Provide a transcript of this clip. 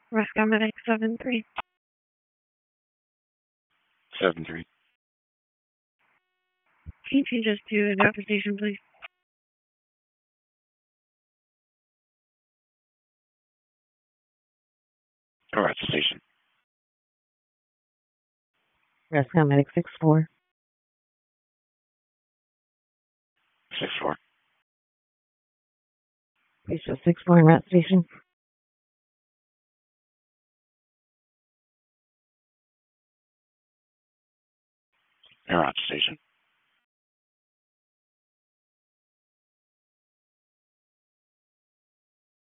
Rescue Medic 7-3. 7-3. Can you change us to adapter station, please? Alright, station. Rescue Medic 6-4. 6-4. Please show 6-4 in rat station. Alright, station.